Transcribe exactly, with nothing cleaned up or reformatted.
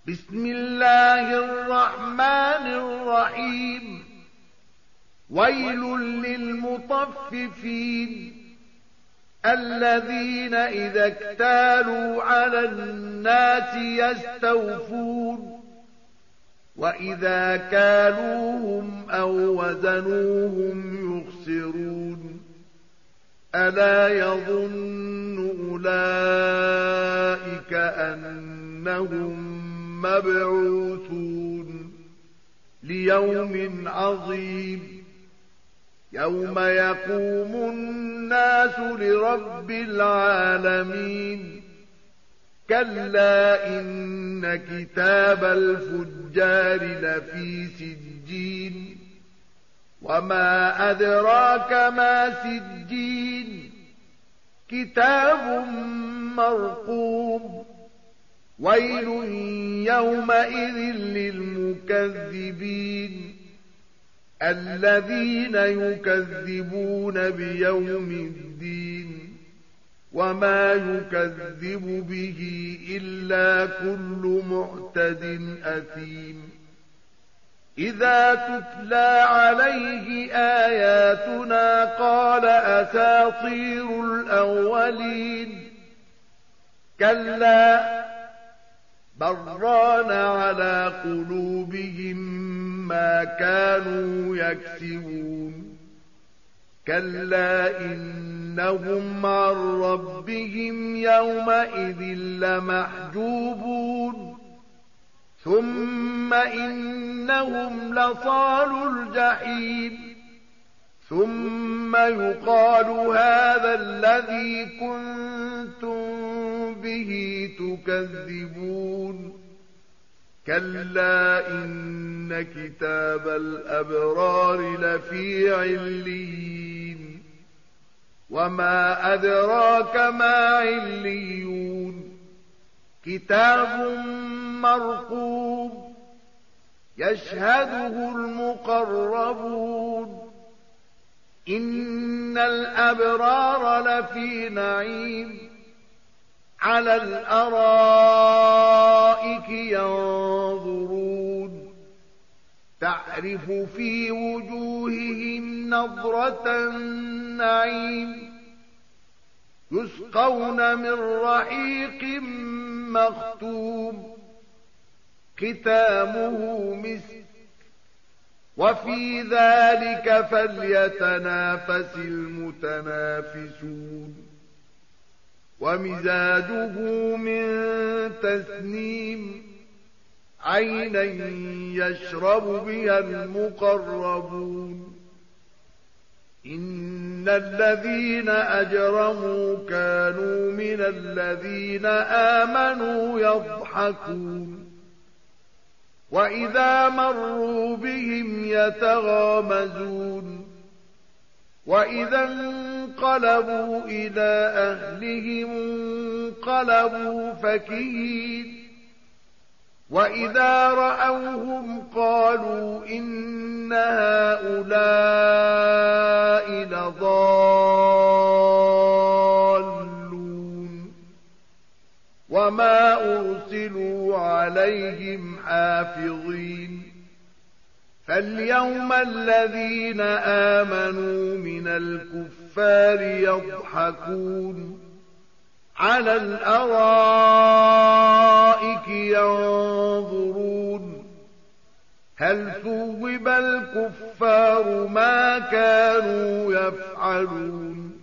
بسم الله الرحمن الرحيم. ويل للمطففين الذين إذا اكتالوا على الناس يستوفون وإذا كالوهم أو وزنوهم يخسرون ألا يظن أولئك أنهم مبعوثون ليوم عظيم يوم يقوم الناس لرب العالمين. كلا إن كتاب الفجار لفي سجين وما أدراك ما سجين كتاب مرقوم. ويل يومئذ للمكذبين الذين يكذبون بيوم الدين وما يكذب به إلا كل معتد أثيم. إذا تتلى عليه آياتنا قال أساطير الأولين كلا بران على قلوبهم ما كانوا يكسبون. كلا إنهم عن ربهم يومئذ لمحجوبون ثم إنهم لصالوا الجحيم ثم يقال هذا الذي كنتم به تكذبون. كلا إن كتاب الأبرار لفي عليين وما أدراك ما عليون كتاب مرقوم يشهده المقربون. إن الأبرار لفي نعيم على الأرائك ينظرون تعرف في وجوههم نضرة النعيم يسقون من رحيق مختوم ختامه مسك وفي ذلك فليتنافس المتنافسون. ومزاجه من تسنيم عينا يشرب بها المقربون. إن الذين أجرموا كانوا من الذين آمنوا يضحكون وإذا مروا بهم يتغامزون وإذا انقلبوا إلى أهلهم انقلبوا فكهين وإذا رأوهم قالوا إن هؤلاء لضالون وما أرسلوا عليهم حافظين. فاليوم الذين آمنوا من الكفار يضحكون على الأرائك ينظرون هل ثوب الكفار ما كانوا يفعلون.